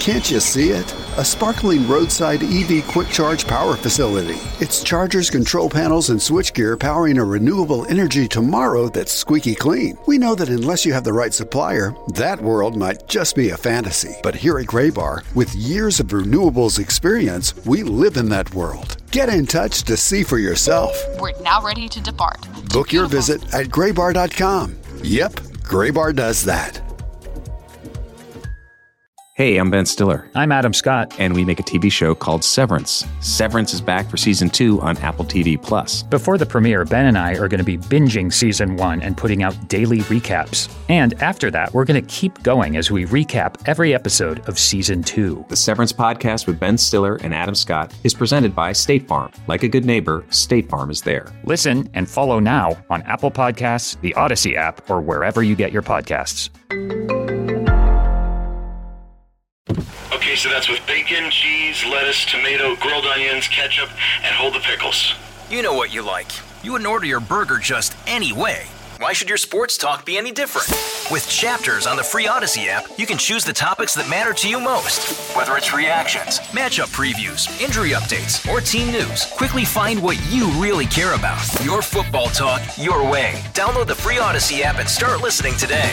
Can't you see it? A sparkling roadside EV quick charge power facility. It's chargers, control panels, and switchgear powering a renewable energy tomorrow that's squeaky clean. We know that unless you have the right supplier, that world might just be a fantasy. But here at Graybar, with years of renewables experience, we live in that world. Get in touch to see for yourself. We're now ready to depart. Book your visit at graybar.com. Yep, Graybar does that. Hey, I'm Ben Stiller. I'm Adam Scott. And we make a TV show called Severance. Severance is back for Season 2 on Apple TV+. Before the premiere, Ben and I are going to be binging Season 1 and putting out daily recaps. And after that, we're going to keep going as we recap every episode of Season 2. The Severance podcast with Ben Stiller and Adam Scott is presented by State Farm. Like a good neighbor, State Farm is there. Listen and follow now on Apple Podcasts, the Odyssey app, or wherever you get your podcasts. Okay, so that's with bacon, cheese, lettuce, tomato, grilled onions, ketchup, and hold the pickles. You know what you like. You wouldn't order your burger just any way. Why should your sports talk be any different? With Chapters on the free Odyssey app, you can choose the topics that matter to you most. Whether it's reactions, matchup previews, injury updates, or team news, quickly find what you really care about. Your football talk, your way. Download the free Odyssey app and start listening today.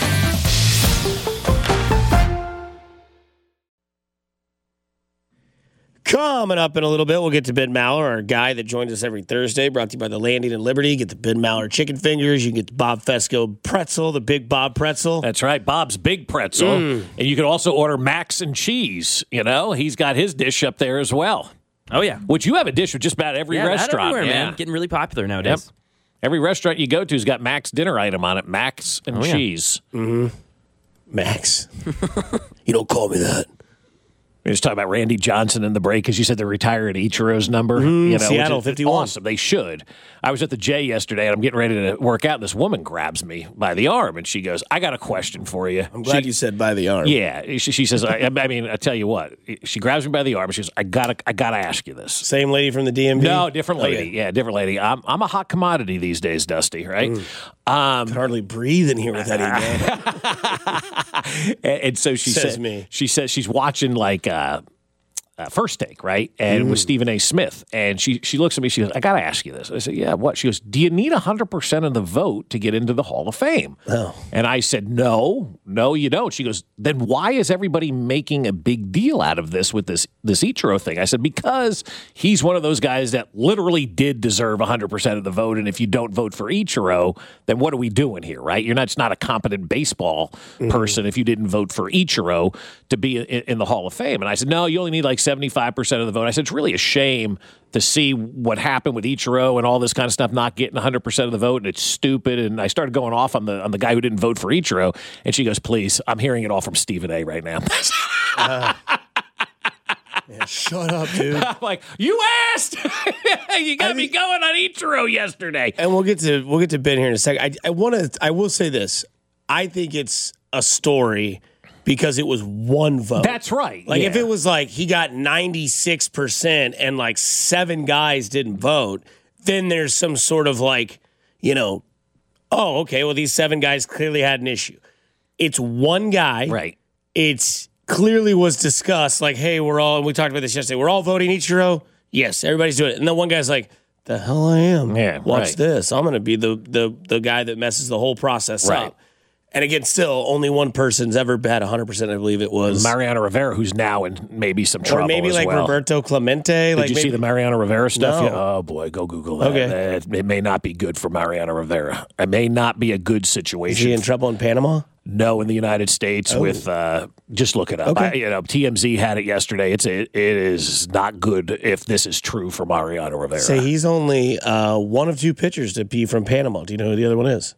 Coming up in a little bit, we'll get to Ben Maller, our guy that joins us every Thursday, brought to you by the Landing and Liberty. Get the Ben Maller chicken fingers. You can get the Bob Fesco pretzel, the Big Bob pretzel. That's right, Bob's Big Pretzel. And you can also order Max and Cheese. You know, he's got his dish up there as well. Oh, yeah. Which you have a dish with just about every restaurant. Everywhere, man. Getting really popular nowadays. Yep. Every restaurant you go to has got Max dinner item on it, Max and cheese. Mm-hmm. Max. You don't call me that. We were just talking about Randy Johnson in the break because you said they're retiring Ichiro's number. You know, Seattle, 51. Awesome. They should. I was at the J yesterday, and I'm getting ready to work out. This woman grabs me by the arm, and she goes, I got a question for you. I'm glad you said by the arm. Yeah. She says, I mean, I tell you what. She grabs me by the arm, and she goes, I gotta ask you this. Same lady from the DMV? No, different lady. Okay. Yeah, different lady. I'm a hot commodity these days, Dusty, right? Can hardly breathe in here with that email. and so she says she's watching like First Take, right? And with Stephen A. Smith. And she looks at me, she goes, I got to ask you this. I said, yeah, what? She goes, do you need 100% of the vote to get into the Hall of Fame? Oh. And I said, no, you don't. She goes, then why is everybody making a big deal out of this with this Ichiro thing? I said, because he's one of those guys that literally did deserve 100% of the vote. And if you don't vote for Ichiro, then what are we doing here, right? You're not a competent baseball person if you didn't vote for Ichiro to be in the Hall of Fame. And I said, no, you only need like 75% of the vote. I said, it's really a shame to see what happened with Ichiro and all this kind of stuff not getting 100% of the vote, and it's stupid. And I started going off on the guy who didn't vote for Ichiro, and she goes, please, I'm hearing it all from Stephen A. right now. Yeah, shut up, dude. I'm like, you asked. You got me going on Ichiro yesterday. And we'll get to Ben here in a second. I will say this. I think it's a story because it was one vote. That's right. Like if it was like he got 96% and like 7 guys didn't vote, then there's some sort of like, oh, okay, well these 7 guys clearly had an issue. It's one guy. Right. It's clearly was discussed like, hey, and we talked about this yesterday, we're all voting Ichiro. Yes, everybody's doing it. And then one guy's like, the hell I am. Yeah, Watch this. I'm going to be the guy that messes the whole process up. And again, still, only one person's ever had 100%, I believe it was. Mariano Rivera, who's now in maybe some trouble. Or maybe like Roberto Clemente. Did you see the Mariano Rivera stuff? No. Yeah. Oh, boy, go Google that. Okay. It may not be good for Mariano Rivera. It may not be a good situation. Is he in trouble in Panama? No, in the United States with, just look it up. Okay. TMZ had it yesterday. It is not good if this is true for Mariano Rivera. Say he's only one of 2 pitchers to be from Panama. Do you know who the other one is?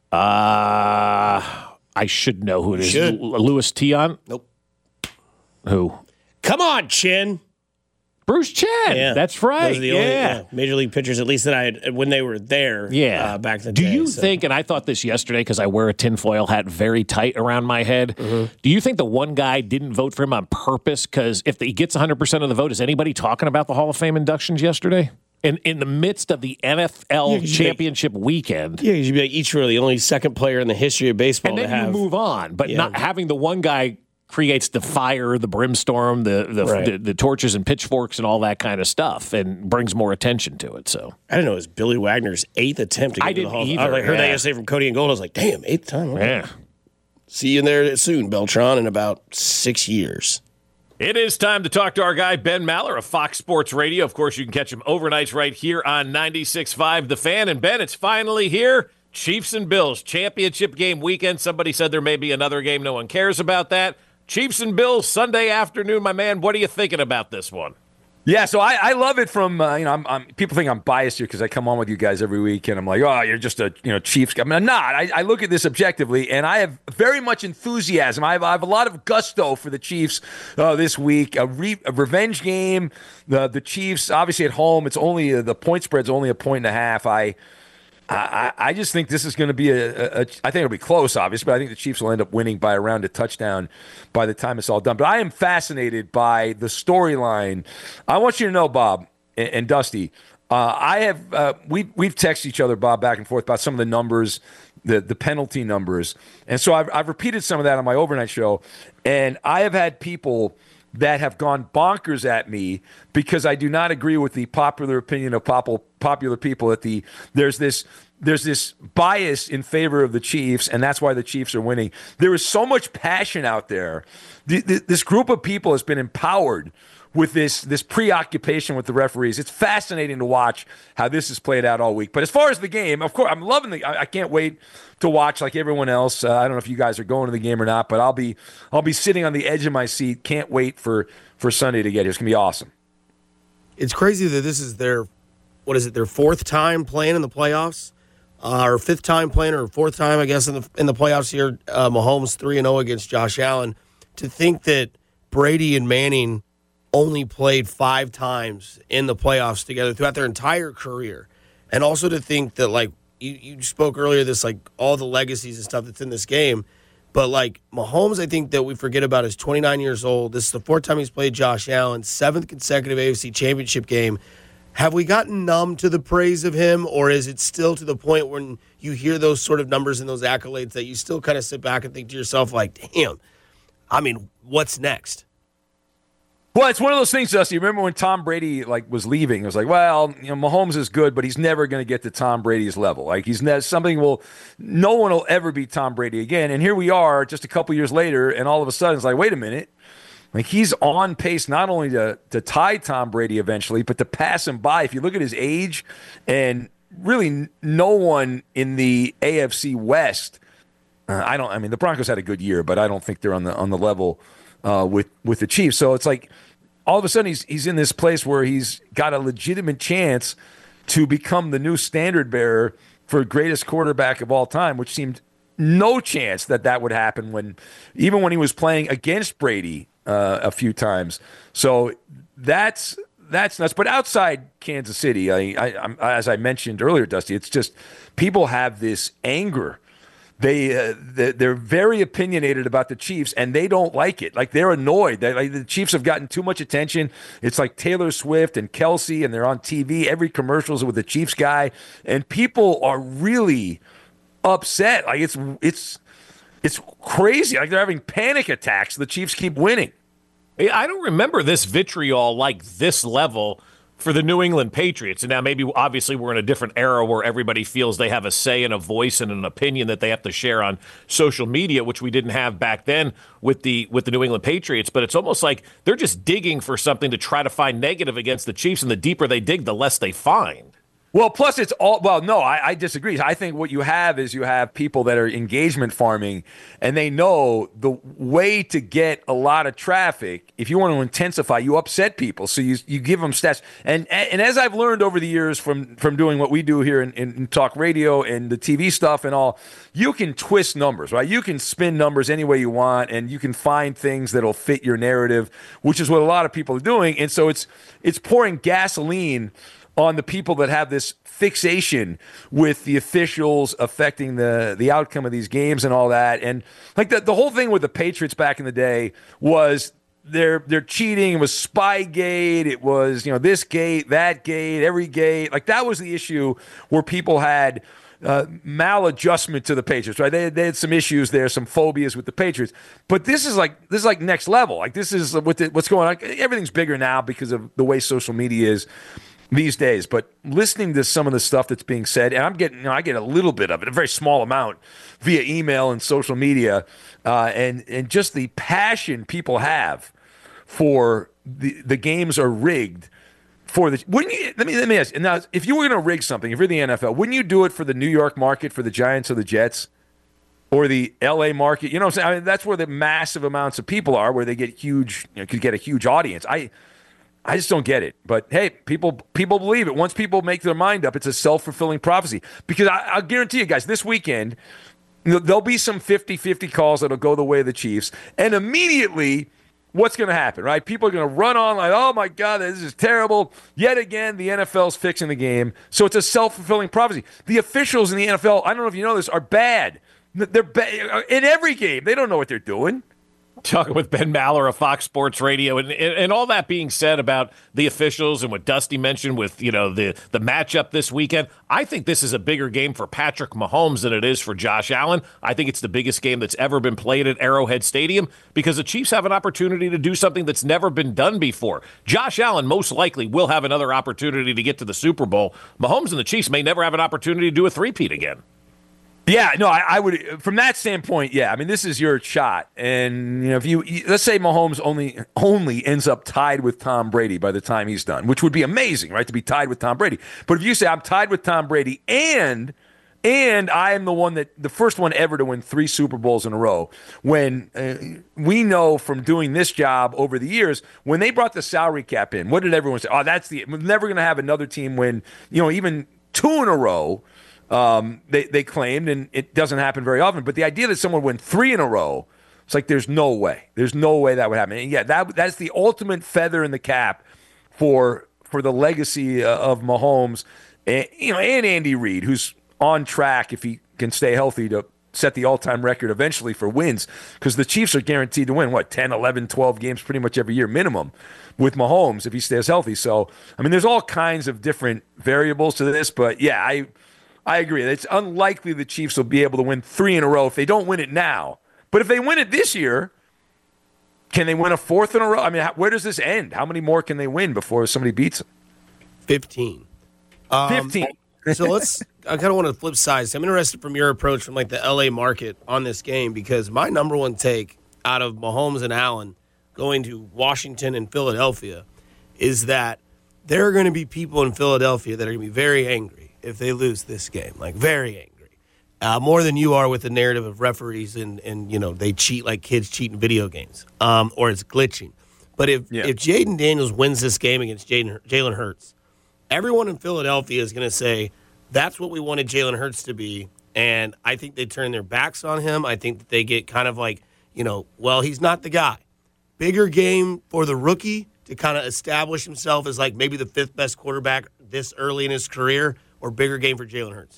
I should know who it is. Luis Tion? Nope. Who? Come on, Chin. Bruce Chen. Yeah. That's right. Those are the only major league pitchers, at least that I had when they were there. Back in the day. Do you think, and I thought this yesterday because I wear a tinfoil hat very tight around my head, do you think the one guy didn't vote for him on purpose? Because if he gets 100% of the vote, is anybody talking about the Hall of Fame inductions yesterday? In the midst of the NFL championship weekend. Yeah, you should be like Ichiro, the only second player in the history of baseball and then to have. you move on. But not having the one guy creates the fire, the brimstone, the torches and pitchforks and all that kind of stuff, and brings more attention to it. So I didn't know it was Billy Wagner's 8th attempt to get to the Hall. I heard that yesterday from Cody and Gold. I was like, damn, 8th time. Okay. Yeah. See you in there soon, Beltran, in about 6 years. It is time to talk to our guy, Ben Maller of Fox Sports Radio. Of course, you can catch him overnights right here on 96.5 The Fan. And, Ben, it's finally here. Chiefs and Bills, championship game weekend. Somebody said there may be another game. No one cares about that. Chiefs and Bills, Sunday afternoon, my man. What are you thinking about this one? Yeah, so I love it from, I'm people think I'm biased here because I come on with you guys every week, and I'm like, oh, you're just a, Chiefs guy. I mean, I'm not. I look at this objectively, and I have very much enthusiasm. I have a lot of gusto for the Chiefs this week. A revenge game. The Chiefs, obviously at home, it's only, the point spread's only 1.5. I just think this is going to be I think it'll be close, obviously, but I think the Chiefs will end up winning by around a touchdown by the time it's all done. But I am fascinated by the storyline. I want you to know, Bob and Dusty, we've texted each other, Bob, back and forth about some of the numbers, the penalty numbers. And so I've repeated some of that on my overnight show, and I have had people that have gone bonkers at me because I do not agree with the popular opinion of popular people that there's this bias in favor of the Chiefs, and that's why the Chiefs are winning. There is so much passion out there. This group of people has been empowered with this preoccupation with the referees. It's fascinating to watch how this has played out all week. But as far as the game, of course, I'm loving I can't wait to watch like everyone else. I don't know if you guys are going to the game or not, but I'll be sitting on the edge of my seat. Can't wait for Sunday to get here. It's going to be awesome. It's crazy that this is their fourth time playing in the playoffs, or fifth time playing, or fourth time, I guess, in the playoffs here. Mahomes 3-0 against Josh Allen. To think that Brady and Manning only played 5 times in the playoffs together throughout their entire career. And also to think that, like, you spoke earlier, this, like, all the legacies and stuff that's in this game. But, like, Mahomes, I think that we forget about, is 29 years old. This is the 4th time he's played Josh Allen, 7th consecutive AFC championship game. Have we gotten numb to the praise of him, or is it still to the point when you hear those sort of numbers and those accolades that you still kind of sit back and think to yourself, like, damn, I mean, what's next? Well, it's one of those things, Dusty. You remember when Tom Brady was leaving? It was like, well, Mahomes is good, but he's never going to get to Tom Brady's level. Like no one will ever beat Tom Brady again. And here we are, just a couple years later, and all of a sudden it's like, wait a minute, like he's on pace not only to tie Tom Brady eventually, but to pass him by. If you look at his age, and really no one in the AFC West, the Broncos had a good year, but I don't think they're on the level with the Chiefs. So it's like all of a sudden he's in this place where he's got a legitimate chance to become the new standard bearer for greatest quarterback of all time, which seemed no chance that would happen even when he was playing against Brady a few times. So that's nuts. But outside Kansas City, I'm as I mentioned earlier, Dusty, it's just people have this anger. They're very opinionated about the Chiefs, and they don't like it. Like, they're annoyed. The Chiefs have gotten too much attention. It's like Taylor Swift and Kelsey, and they're on TV. Every commercial is with a Chiefs guy, and people are really upset. Like, it's crazy. Like, they're having panic attacks. The Chiefs keep winning. I don't remember this vitriol like this level for the New England Patriots. And now maybe, obviously, we're in a different era where everybody feels they have a say and a voice and an opinion that they have to share on social media, which we didn't have back then with the New England Patriots. But it's almost like they're just digging for something to try to find negative against the Chiefs, and the deeper they dig, the less they find. Well, plus it's all – well, no, I disagree. I think what you have is you have people that are engagement farming, and they know the way to get a lot of traffic, if you want to intensify, you upset people. So you give them stats. And as I've learned over the years from doing what we do here in talk radio and the TV stuff and all, you can twist numbers, right? You can spin numbers any way you want, and you can find things that'll fit your narrative, which is what a lot of people are doing. And so it's pouring gasoline on the people that have this fixation with the officials affecting the outcome of these games and all that. And like the whole thing with the Patriots back in the day was they're cheating. It was Spygate. It was, this gate, that gate, every gate. Like, that was the issue where people had maladjustment to the Patriots, right? They had some issues there, some phobias with the Patriots, but this is like next level. Like this is what's going on. Everything's bigger now because of the way social media is these days. But listening to some of the stuff that's being said, and I get a little bit of it, a very small amount, via email and social media, and just the passion people have for the games are rigged. Wouldn't you, let me ask, now, if you were going to rig something, if you're the NFL, wouldn't you do it for the New York market, for the Giants or the Jets, or the LA market? You know what I'm saying? I mean, that's where the massive amounts of people are, where they get huge, could get a huge audience. I just don't get it. But hey, people believe it. Once people make their mind up, it's a self-fulfilling prophecy. Because I'll guarantee you guys, this weekend, there'll be some 50-50 calls that'll go the way of the Chiefs, and immediately, what's going to happen, right? People are going to run on like, oh, my God, this is terrible. Yet again, the NFL's fixing the game. So it's a self-fulfilling prophecy. The officials in the NFL, I don't know if you know this, are bad. They're bad in every game. They don't know what they're doing. Talking with Ben Maller of Fox Sports Radio, and all that being said about the officials and what Dusty mentioned with the matchup this weekend, I think this is a bigger game for Patrick Mahomes than it is for Josh Allen. I think it's the biggest game that's ever been played at Arrowhead Stadium because the Chiefs have an opportunity to do something that's never been done before. Josh Allen most likely will have another opportunity to get to the Super Bowl. Mahomes and the Chiefs may never have an opportunity to do a three-peat again. Yeah, no, I would, from that standpoint, yeah. I mean, this is your shot. And, if let's say Mahomes only ends up tied with Tom Brady by the time he's done, which would be amazing, right, to be tied with Tom Brady. But if you say I'm tied with Tom Brady and I am the first one ever to win 3 Super Bowls in a row, when we know from doing this job over the years, when they brought the salary cap in, what did everyone say? Oh, we're never going to have another team win, even 2 in a row. They claimed, and it doesn't happen very often, but the idea that someone win 3 in a row, it's like there's no way that would happen. And yeah, that's the ultimate feather in the cap for the legacy of Mahomes, and Andy Reid, who's on track, if he can stay healthy, to set the all-time record eventually for wins, because the Chiefs are guaranteed to win 10, 11, 12 games pretty much every year minimum with Mahomes if he stays healthy. So I mean, there's all kinds of different variables to this, but yeah, I agree. It's unlikely the Chiefs will be able to win 3 in a row if they don't win it now. But if they win it this year, can they win a 4th in a row? I mean, where does this end? How many more can they win before somebody beats them? 15. 15. So I kind of want to flip sides. I'm interested from your approach from the LA market on this game, because my number one take out of Mahomes and Allen going to Washington and Philadelphia is that there are going to be people in Philadelphia that are going to be very angry if they lose this game, very angry, more than you are with the narrative of referees and they cheat like kids cheat in video games, or it's glitching. But if Jaden Daniels wins this game against Jalen Hurts, everyone in Philadelphia is going to say that's what we wanted Jalen Hurts to be, and I think they turn their backs on him. I think that they get kind of well, he's not the guy. Bigger game for the rookie to kind of establish himself as maybe the 5th best quarterback this early in his career, or bigger game for Jalen Hurts?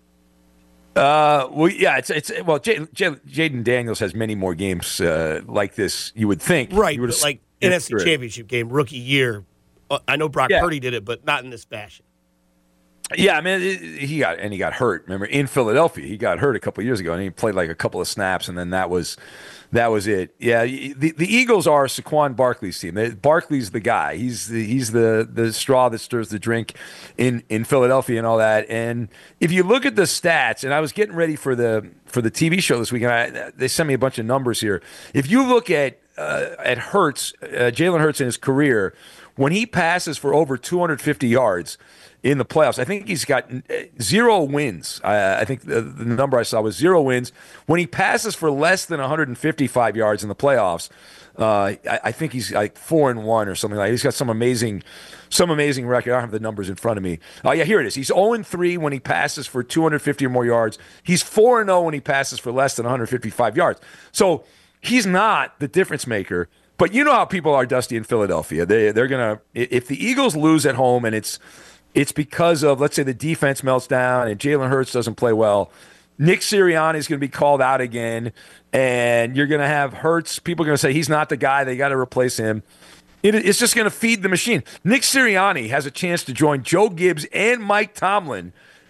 Jaden Daniels has many more games like this, you would think. Right, but NFC Championship game, rookie year. I know Brock Purdy did it, but not in this fashion. Yeah, I mean, he got hurt. Remember, in Philadelphia, he got hurt a couple of years ago, and he played a couple of snaps, and then that was it. Yeah, the Eagles are Saquon Barkley's team. Barkley's the guy. He's the straw that stirs the drink in Philadelphia and all that. And if you look at the stats, and I was getting ready for the TV show this weekend, they sent me a bunch of numbers here. If you look at Hurts, Jalen Hurts in his career, when he passes for over 250 yards in the playoffs, I think he's got 0 wins. I think the number I saw was 0 wins. When he passes for less than 155 yards in the playoffs, I think he's 4-1 or something like that. He's got some amazing record. I don't have the numbers in front of me. Here it is. He's 0-3 when he passes for 250 or more yards. He's 4-0 when he passes for less than 155 yards. So he's not the difference maker. But you know how people are, Dusty, in Philadelphia. They're gonna, if the Eagles lose at home and it's because of, let's say, the defense melts down and Jalen Hurts doesn't play well, Nick Sirianni is going to be called out again, and you're going to have Hurts. People are going to say he's not the guy. They got to replace him. It's just going to feed the machine. Nick Sirianni has a chance to join Joe Gibbs and Mike Tomlin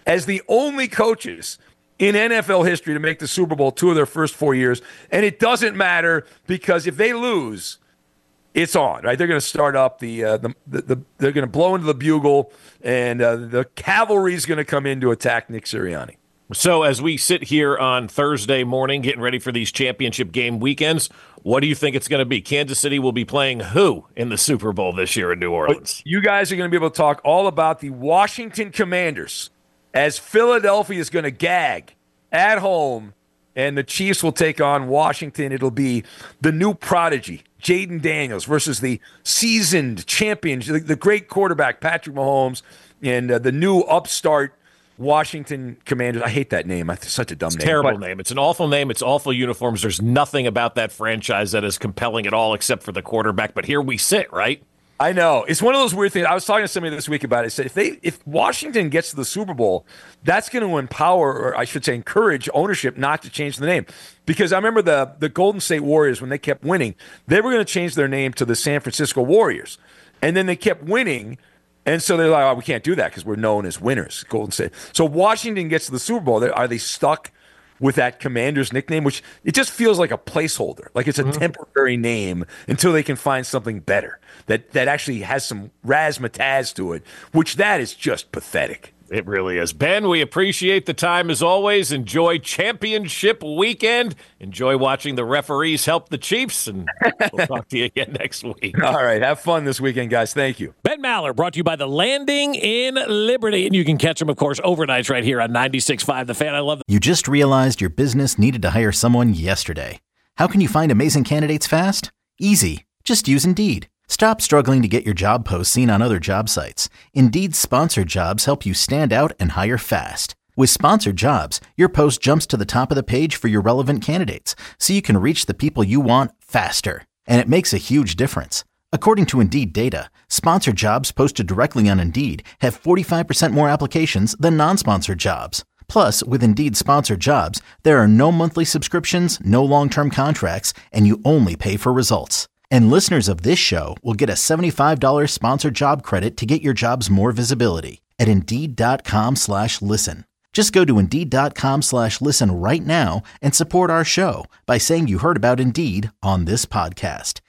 as the only coaches in NFL history to make the Super Bowl 2 of their first 4 years. And it doesn't matter because if they lose, it's on, right? They're going to start up they're going to blow into the bugle, and the cavalry is going to come in to attack Nick Sirianni. So as we sit here on Thursday morning getting ready for these championship game weekends, what do you think it's going to be? Kansas City will be playing who in the Super Bowl this year in New Orleans? You guys are going to be able to talk all about the Washington Commanders as Philadelphia is going to gag at home, and the Chiefs will take on Washington. It'll be the new prodigy, Jaden Daniels, versus the seasoned champion, the great quarterback, Patrick Mahomes, and the new upstart Washington Commanders. I hate that name. It's such a dumb name. Terrible name. It's an awful name. It's awful uniforms. There's nothing about that franchise that is compelling at all except for the quarterback. But here we sit, right? I know. It's one of those weird things. I was talking to somebody this week about it. I said, if Washington gets to the Super Bowl, that's going to empower, or I should say encourage, ownership not to change the name. Because I remember the Golden State Warriors, when they kept winning, they were going to change their name to the San Francisco Warriors. And then they kept winning, and so they're like, oh, we can't do that because we're known as winners, Golden State. So Washington gets to the Super Bowl. Are they stuck with that Commander's nickname, which it just feels like a placeholder, like it's a temporary name until they can find something better that actually has some razzmatazz to it, which that is just pathetic. It really is. Ben, we appreciate the time as always. Enjoy championship weekend. Enjoy watching the referees help the Chiefs, and we'll talk to you again next week. All right. Have fun this weekend, guys. Thank you. Ben Maller, brought to you by The Landing in Liberty. And you can catch him, of course, overnights right here on 96.5 The Fan. I love You just realized your business needed to hire someone yesterday. How can you find amazing candidates fast? Easy. Just use Indeed. Stop struggling to get your job posts seen on other job sites. Indeed's sponsored jobs help you stand out and hire fast. With sponsored jobs, your post jumps to the top of the page for your relevant candidates, so you can reach the people you want faster. And it makes a huge difference. According to Indeed data, sponsored jobs posted directly on Indeed have 45% more applications than non-sponsored jobs. Plus, with Indeed sponsored jobs, there are no monthly subscriptions, no long-term contracts, and you only pay for results. And listeners of this show will get a $75 sponsored job credit to get your jobs more visibility at Indeed.com/listen. Just go to Indeed.com/listen right now and support our show by saying you heard about Indeed on this podcast.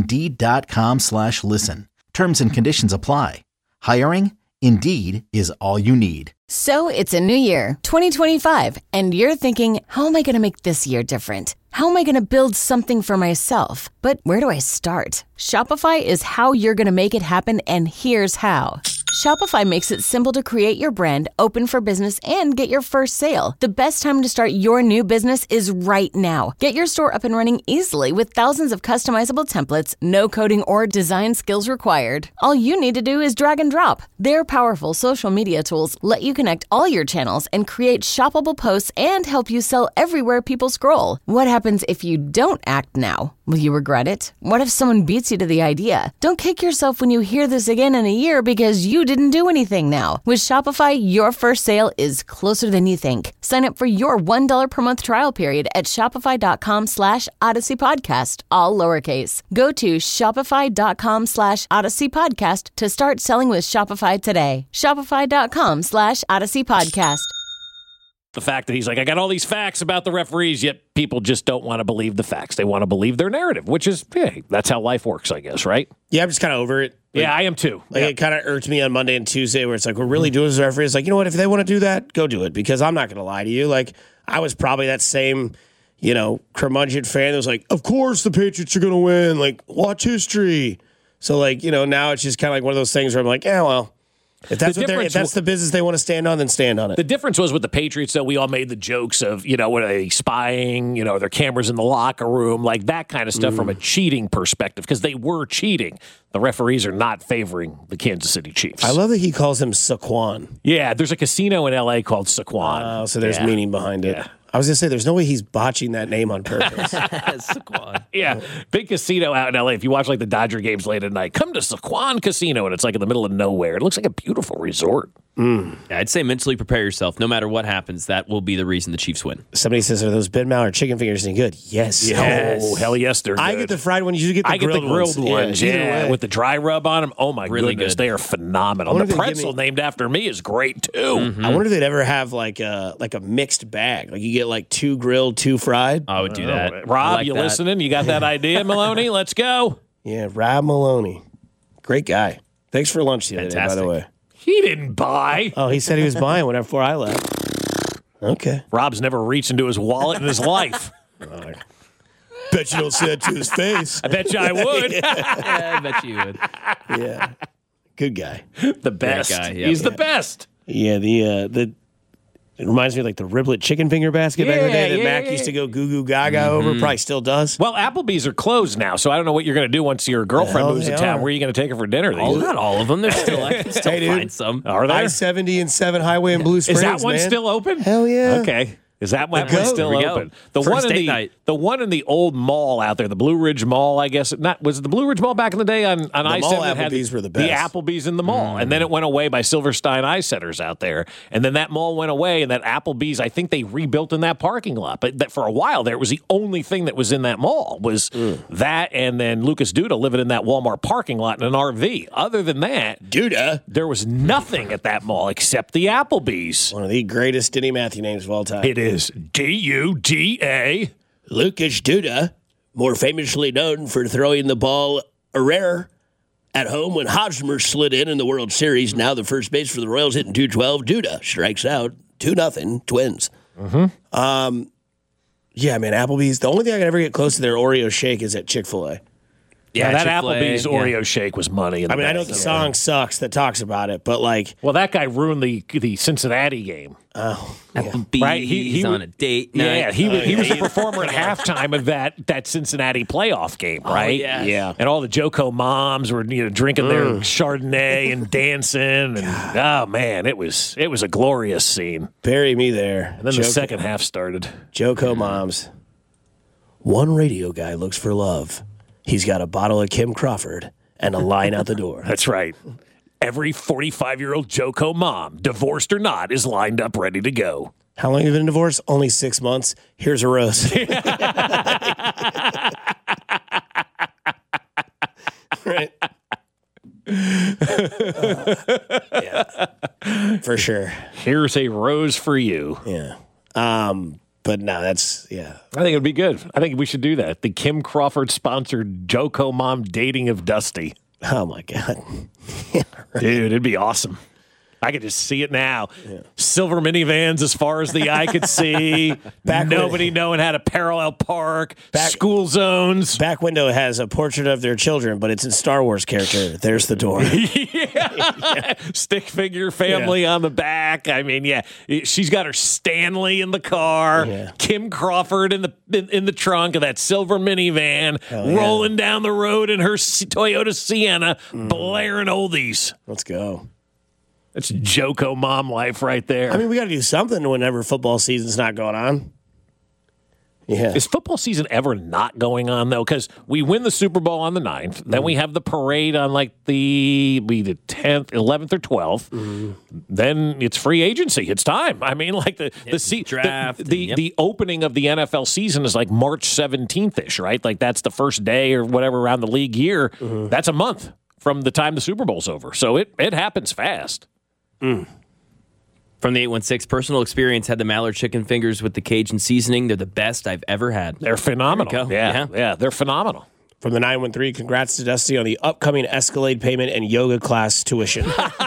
Indeed.com/listen. Terms and conditions apply. Hiring? Indeed is all you need. So it's a new year, 2025, and you're thinking, how am I going to make this year different? How am I going to build something for myself? But where do I start? Shopify is how you're going to make it happen, and here's how. Shopify makes it simple to create your brand, open for business, and get your first sale. The best time to start your new business is right now. Get your store up and running easily with thousands of customizable templates, no coding or design skills required. All you need to do is drag and drop. Their powerful social media tools let you connect all your channels and create shoppable posts and help you sell everywhere people scroll. What happens if you don't act now? Will you regret it? What if someone beats you to the idea? Don't kick yourself when you hear this again in a year because you didn't do anything now. With Shopify, your first sale is closer than you think. Sign up for your $1 per month trial period at shopify.com/Odyssey Podcast, all lowercase. Go to shopify.com/Odyssey Podcast to start selling with Shopify today. Shopify.com/Odyssey Podcast. the fact that he's like, I got all these facts about the referees, yet people just don't want to believe the facts. They want to believe their narrative, which is, hey, that's how life works, I guess, right? Yeah, I'm just kind of over it. Like, yeah, I am too. Like, it kind of irked me on Monday and Tuesday where it's like, we're really doing this referee. It's like, you know what? If they want to do that, go do it, because I'm not going to lie to you. Like, I was probably that same, you know, curmudgeon fan that was like, of course the Patriots are going to win. Like, watch history. So, like, you know, now it's just kind of like one of those things where I'm like, yeah, well, if that's the business they want to stand on, then stand on it. The difference was with the Patriots, though, we all made the jokes of, you know, when they spying, you know, their cameras in the locker room, like that kind of stuff from a cheating perspective, because they were cheating. The referees are not favoring the Kansas City Chiefs. I love that he calls him Saquon. Yeah, there's a casino in L.A. called Saquon. Oh, so there's meaning behind it. Yeah. I was going to say, there's no way he's botching that name on purpose. Saquon. Yeah, big casino out in L.A. If you watch, like, the Dodger games late at night, come to Saquon Casino, and it's, like, in the middle of nowhere. It looks like a beautiful resort. Yeah, I'd say mentally prepare yourself. No matter what happens, that will be the reason the Chiefs win. Somebody says, are those Ben Maller chicken fingers any good? Yes. Oh, hell yes, they're good. I get the fried ones. You get the grilled ones. I get the grilled ones, yeah, with the dry rub on them. Oh, my Really goodness. good. They are phenomenal. The pretzel named after me is great, too. Mm-hmm. I wonder if they'd ever have like a mixed bag. Like you get like 2 grilled, 2 fried. I would do that. Rob, like you that. listening? You got that idea, Maloney? Let's go. Yeah, Rob Maloney. Great guy. Thanks for lunch the other day, by the way. He didn't buy. Oh, he said he was buying one before I left. Okay. Rob's never reached into his wallet in his life. Bet you don't say that to his face. I bet you I would. Yeah, I bet you would. Yeah. Good guy. The best. Guy, yeah. He's the best. Yeah, it reminds me of like the riblet chicken finger basket back in the day that Mac used to go goo goo gaga over. Probably still does. Well, Applebee's are closed now, so I don't know what you're going to do once your girlfriend moves to town. Where are you going to take her for dinner? Not all of them. There's still, I can still Hey, find some. Are there? I-70 and 7 Highway in Blue Springs. Is that one man. still open? Hell yeah. Okay. Is that one There still we go. open? The First one in date night. the one in the old mall out there, the Blue Ridge Mall, I guess. Was it the Blue Ridge Mall back in the day on I-70? mall Applebee's were the best. The Applebee's in the mall, and then it went away by Silverstein Eye Centers out there, and then that mall went away, and that Applebee's, I think they rebuilt in that parking lot, but that for a while there, it was the only thing that was in that mall was that, and then Lucas Duda living in that Walmart parking lot in an RV. Other than that, Duda, there was nothing at that mall except the Applebee's. one of the greatest Denny Matthew names of all time. It is Duda. Lucas Duda, more famously known for throwing the ball a rare at home when Hosmer slid in the World Series. Now the first base for the Royals hitting .212. Duda strikes out 2-0 Twins. Yeah, man, Applebee's. The only thing I can ever get close to their Oreo shake is at Chick-fil-A. Yeah, that Chick-fil-A, Applebee's Oreo shake was money. I mean, I know the song sucks that talks about it, but like, well, that guy ruined the Cincinnati game. Applebee's Right, he on a date night. Yeah, he was the performer at halftime of that Cincinnati playoff game, right? yes. Yeah. And all the JoCo moms were drinking their Chardonnay and dancing, and oh man, it was a glorious scene. bury me there. And then the second half started. JoCo moms. One radio guy looks for love. He's got a bottle of Kim Crawford and a line out the door. That's right. Every 45-year-old JoCo mom, divorced or not, is lined up ready to go. How long have you been divorced? Only 6 months. Here's a rose. Right. Yeah. For sure. Here's a rose for you. Yeah. But no, that's, yeah. I think it'd be good. I think we should do that. The Kim Crawford sponsored JoCo mom dating of Dusty. Oh, my God. Dude, it'd be awesome. I could just see it now. Yeah. Silver minivans as far as the eye could see. Nobody knowing how to parallel park. School zones. Back window has a portrait of their children, but it's in Star Wars character. There's the door. Yeah. Stick figure family on the back. I mean, yeah. She's got her Stanley in the car. Yeah. Kim Crawford in the trunk of that silver minivan, rolling down the road in her Toyota Sienna, blaring oldies. Let's go. That's JoCo mom life right there. I mean, we got to do something whenever football season's not going on. Yeah. Is football season ever not going on, though? Because we win the Super Bowl on the 9th. Then we have the parade on like the 10th, 11th, or 12th. Then it's free agency. It's time. I mean, like the draft. The opening of the NFL season is like March 17th-ish, right? Like that's the first day or whatever around the league year. That's a month from the time the Super Bowl's over. So it happens fast. From the 816, personal experience had the Mallard chicken fingers with the Cajun seasoning. They're the best I've ever had. They're phenomenal. Yeah, they're phenomenal. From the 913, congrats to Dusty on the upcoming Escalade payment and yoga class tuition.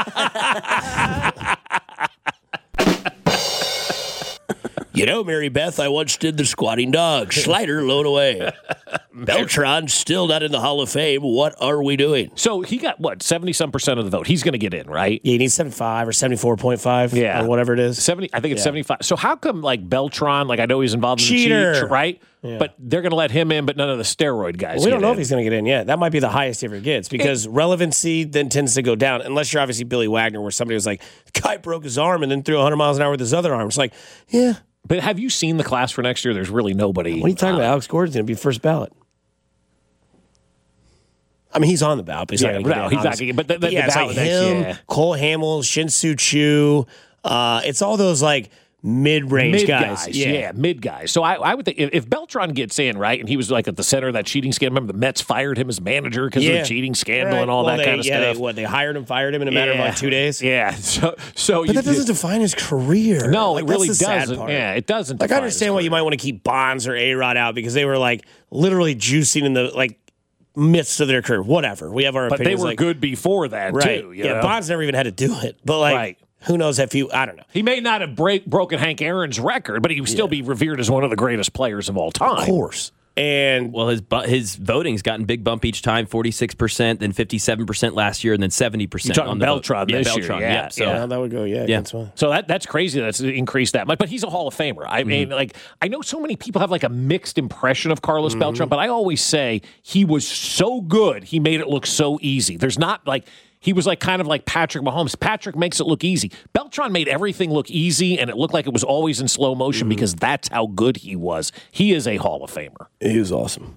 You know, Mary Beth, I once did the squatting dog. Slider load away. Beltran still not in the Hall of Fame. What are we doing? So he got, 70-some% of the vote. He's going to get in, right? Yeah, he needs 75 or 74.5 or whatever it is. 70. I think it's 75. So how come, like, Beltran, like, I know he's involved in the cheat, right? Yeah. But they're going to let him in, but none of the steroid guys we don't know if he's going to get in yet. That might be the highest he ever gets because relevancy then tends to go down, unless you're obviously Billy Wagner, where somebody was like, the guy broke his arm and then threw 100 miles an hour with his other arm. It's like, yeah. But have you seen the class for next year? There's really nobody. What are you talking about? Alex Gordon's going to be first ballot. I mean, he's on the ballot, but he's not going to get he's not going to get. But the ballot it's like him, Cole Hamels, Shin-Soo Choo. It's all those like mid-range guys. Mid guys. So I would think if Beltran gets in, right, and he was like at the center of that cheating scandal. Remember the Mets fired him as manager because of the cheating scandal and all that kind of stuff. They hired him, fired him in a matter of like 2 days. Yeah. So but that doesn't define his career. No, like, it really that's the doesn't. Sad part. Yeah, it doesn't. Like I understand why you might want to keep Bonds or A-Rod out because they were like literally juicing in the like midst of their career. Whatever. We have our opinions. But they were good before that too. You know? Bonds never even had to do it. But like. Who knows if I don't know. He may not have broken Hank Aaron's record, but he would still be revered as one of the greatest players of all time. Of course. And his voting's gotten big bump each time, 46%, then 57% last year, and then 70%. You're talking Beltran this year. Yeah. So that would go, That's fine. So that's crazy that's increased that much. But he's a Hall of Famer. I mean, like, I know so many people have like a mixed impression of Carlos Beltran, but I always say he was so good, he made it look so easy. There's not like... He was like kind of like Patrick Mahomes. Patrick makes it look easy. Beltran made everything look easy, and it looked like it was always in slow motion because that's how good he was. He is a Hall of Famer. He was awesome.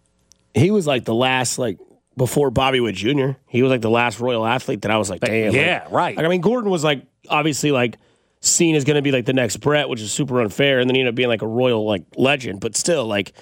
He was like the last, like, before Bobby Witt Jr., he was like the last Royal athlete that I was like, damn. Yeah, right. Like, I mean, Gordon was like, obviously, like, seen as going to be like the next Brett, which is super unfair, and then he ended up being like a Royal, like, legend. But still, like,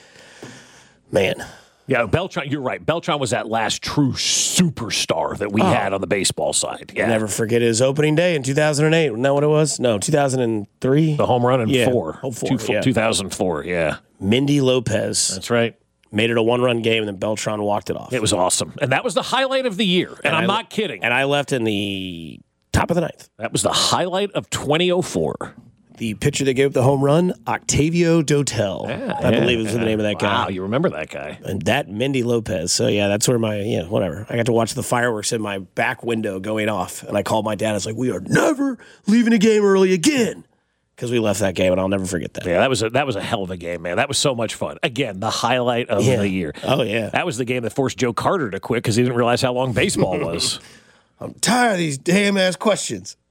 man. Yeah, Beltran, you're right. Beltran was that last true superstar that we had on the baseball side. Yeah. I'll never forget his opening day in 2008. Isn't that what it was? No, 2003? The home run in 2004, 2004, yeah. Mindy Lopez. That's right. Made it a one-run game, and then Beltran walked it off. It was awesome. And that was the highlight of the year. And I'm not kidding. And I left in the top of the ninth. That was the highlight of 2004. The pitcher that gave up the home run, Octavio Dotel, I believe is the name of that guy. Wow, you remember that guy. And that Mindy Lopez. So, that's where whatever. I got to watch the fireworks in my back window going off. And I called my dad. I was like, we are never leaving a game early again. Because we left that game, and I'll never forget that. Yeah, that was a hell of a game, man. That was so much fun. Again, the highlight of the year. Oh, yeah. That was the game that forced Joe Carter to quit because he didn't realize how long baseball was. I'm tired of these damn-ass questions.